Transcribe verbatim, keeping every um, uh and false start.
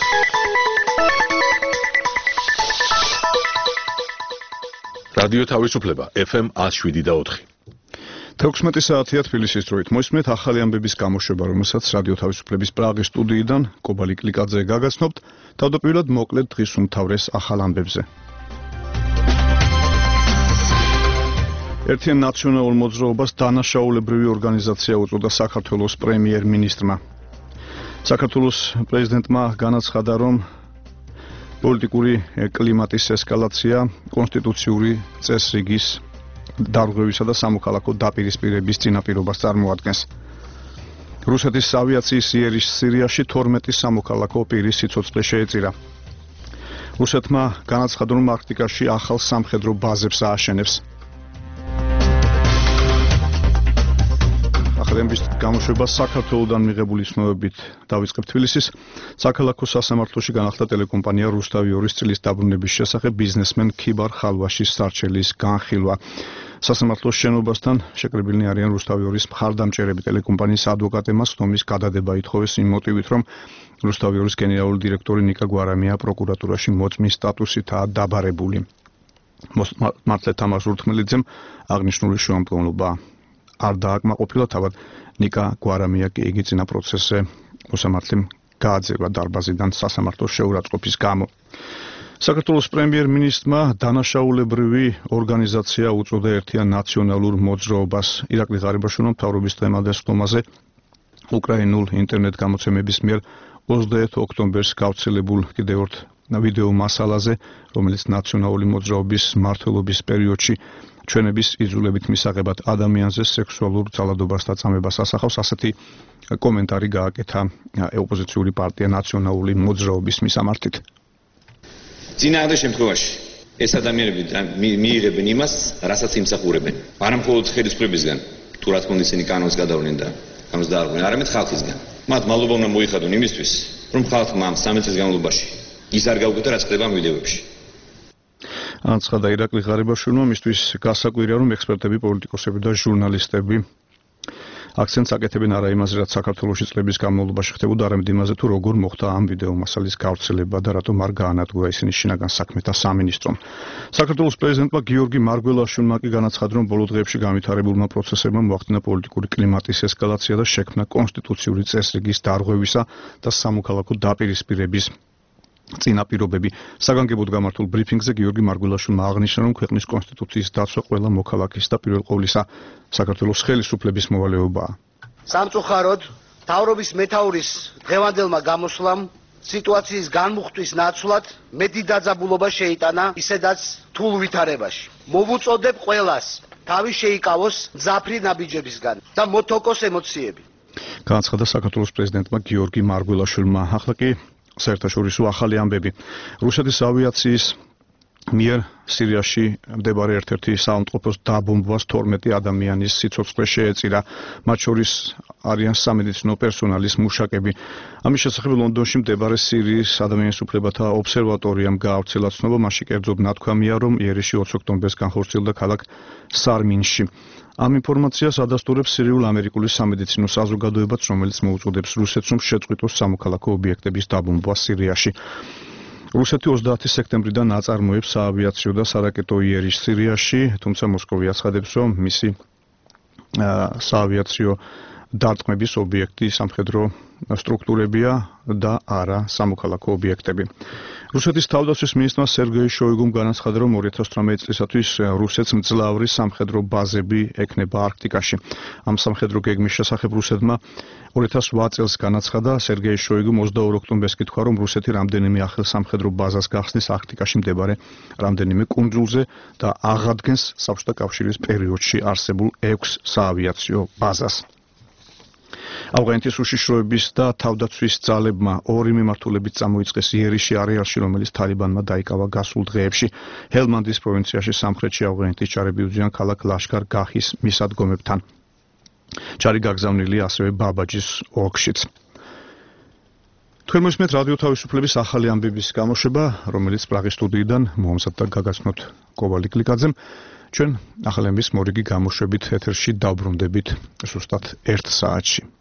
რადიო თავისუფლება ეფ ემ one oh seven და four. თექვსმეტი საათია თბილისის დროით. მოისმენთ ახალი ამბების გამოშვება, რომელსაც რადიო თავისუფლების პრაღის სტუდიიდან კობალი კლიკაძე გაგაცნობთ. თავდაპირველად მოკლედ დღის უმთავრეს ახალ ამბებზე. ერთიან ნაციონალურ მოძრაობას დანაშაულებრივი ორგანიზაცია უწოდა საქართველოს პრემიერ-მინისტრმა. საქართველოს პრეზიდენტმა განაცხადა, რომ პოლიტიკური კლიმატის ესკალაცია კონსტიტუციური წესრიგის დარღვევისა და სამოქალაქო დაპირისპირების წინაპირობას წარმოადგენს. რუსეთის ავიაციის იერიშ სირიაში თორმეტი სამოქალაქო პირის სიცოცხლე შეეწირა. რუსეთმა განაცხადა, რომ არქტიკაში ახალ სამხედრო ბაზებს ააშენებს. ახალების გამოშვება საქართველოდან მიღებული ცნობებით დავიწყებ თბილისის საქალაქო სასამართლოში განახლდა ტელეკომპანია რუსთავი ორის წლის დაბრუნების შესახებ ბიზნესმენ ქიბარ ხალვაშის სარჩელის განხილვა. სასამართლოს შენობასთან შეკრებილნი არიან რუსთავი ორის მხარდამჭერები. ტელეკომპანიის ადვოკატებმა სხდომის გადადება ითხოვეს იმ მოტივით, რომ რუსთავი ორის გენერალური დირექტორი ნიკა გვარამია პროკურატურაში მოწმის სტატუსითაა დაბარებული. მართლე თამარ ზურთმელიძემ აღნიშნული შუამდგომლობა არ დააკმაყოფილა, თავად ნიკა გვარამია კი იგი წინა პროცესზე მოსამართლემ გააძევა დარბაზიდან სასამართლოს შეურაცხყოფის გამო. საქართველოს პრემიერ-მინისტრმა დანაშაულებრივი ორგანიზაცია უწოდა ერთიან ნაციონალურ მოძრაობას. ირაკლი ღარიბაშვილმა მთავრობის დღემდე სხდომაზე უკრაინულ ინტერნეტ გამოცემების მიერ ოცდაერთი ოქტომბერს გავრცელებულ კიდევ ერთ ვიდეო მასალაზე, რომელიც ნაციონალური მოძრაობის მმართველობის პერიოდში ჩვენების იძულებით მისაღებად ადამიანზე სექსუალურ ძალადობას და წამებას ასახავს, ასეთი კომენტარი გააკეთა ოპოზიციური პარტია ნაციონალური მოძრაობის მისამართით. წინააღმდეგ შემთხვევაში ეს ადამიანები მიიღებენ იმას, რასაც იმსახურებენ. არა მხოლოდ ხელისუფლებისგან, თუ რა თქმა უნდა ისინი კანონს გადავლენ და კანონს დაარღვევენ, არამედ ხალხისგან. მათ მადლობა უნდა მოიხადონ იმისთვის, რომ ხალხმა ამ სამი წლის განმავლობაში ის არ გაუკეთა, რაც ხდება ამ ვიდეოებში. აცხადა ირაკლი ღარიბაშვილმა, მისთვის გასაკვირია, რომ ექსპერტები, პოლიტიკოსები და ჟურნალისტები აქცენტს აკეთებენ არა იმაზე, რაც საქართველოში წლების განმავლობაში ხდებოდა, არამედ იმაზე, თუ როგორ მოხდა ამ ვიდეო მასალის გავრცელება და რატომ არ გაანადგურა ისინი შინაგან საქმეთა სამინისტრომ. საქართველოს პრეზიდენტმა გიორგი მარგველაშვილმა კი განაცხადა, რომ ბოლო დღეებში განვითარებულმა პროცესებმა მოახდინა პოლიტიკური კლიმატის ესკალაცია და შექმნა კონსტიტუციური წესრიგის დარღვევისა და სამოქალაქო დაპირისპირების წინაპირობები. საგანგებოდ გამართულ ბრიფინგზე გიორგი მარგველაშვილმა აღნიშნა, რომ ქვეყნის კონსტიტუციის დაცვა ყველა მოქალაქის და პირველ ყოვლისა საქართველოს ხელისუფლების მოვალეობაა. სამწუხაროდ, მთავრობის მეთაურის დღევანდელმა გამოსვლამ სიტუაციის განმუხტვის ნაცვლად მეტი დაძაბულობა შეიტანა ისედაც რთულ ვითარებაში. მოვუწოდებ ყველას თავი შეიკავოს მძაფრი ნაბიჯებისგან და მოთოკოს ემოციები. განაცხადა საქართველოს პრეზიდენტმა გიორგი მარგველაშვილმა. ახლა კი საერთაშორისო ახალი ამბები. რუსეთის ავიაციის მიერ სირიაში მდებარე ერთ-ერთი საავადმყოფოს დაბომბვას თორმეტი ადამიანის სიცოცხლე შეეწირა. მათ შორის არიან სამედიცინო პერსონალის მუშაკები. ამის შესახებ ლონდონში მდებარე სირიის ადამიანის უფლებათა ობსერვატორიამ გაავრცელა ცნობა, მასში კერძოდ ნათქვამია, რომ იერიში ოცი ოქტომბერს განხორციელდა ქალაქ სარმინში. ამ ინფორმაციას ადასტურებს სირიულ-ამერიკული სამედიცინო საზოგადოებაც, რომელიც მოუწოდებს რუსეთს, რომ შეწყვიტოს სამოქალაქო ობიექტების დაბომბვა სირიაში. რუსეთი ოცდაათი სექტემბრიდან აწარმოებს საავიაციო და სარაკეტო იერიშ სირიაში, თუმცა მოსკოვი აცხადებს, რომ მისი საავიაციო დარტყმების ობიექტი სამხედრო სტრუქტურებია და არა სამოქალაქო ობიექტები. რუსეთის თავდაცვის მინისტრმა სერგეი შოიგუმ განაცხადა, რომ ორი ათას ოცდამეტი წლისათვის რუსეთს მძლავრი სამხედრო ბაზები ექნება არქტიკაში. ამ სამხედრო გეგმის შესახებ რუსეთმა ორი ათას ოთხ წელს განაცხადა. სერგეი შოიგუმ ოცდაორი ოქტომბერს კითხვა, რომ რუსეთი რამდენიმე ახალ სამხედრო ბაზას გახსნის არქტიკაში მდებარე რამდენიმე კუნძულზე და აღადგენს საბჭოთა კავშირის პერიოდში არსებულ ექვს საავიაციო ბაზას. ავღანეთის უშიშროების და თავდაცვის ძალებმა ორი მიმართულებით წამოიწყეს იერიში არეალში, რომელიც თალიბანმა დაიკავა გასულ დღეებში. ჰელმანდის პროვინციაში სამხრეთში ავღანეთის ჯარები უძიან ქალაქ ლაშკარ გაჰის მისადგომებთან. ჯარი გაგზავნილია ასევე ბაბაჯის ოლქშიც. თქვენ მოსმენთ რადიო თავისუფლების ახალი ამბების გამოშვება, რომელიც პრაღის სტუდიიდან მომზადდა გაგაცნოთ კობალი კლიკაძემ. ჩვენ ახალი ამბების მორიგი გამოშვებით ეთერში დავბრუნდებით ზუსტად ერთ საათში.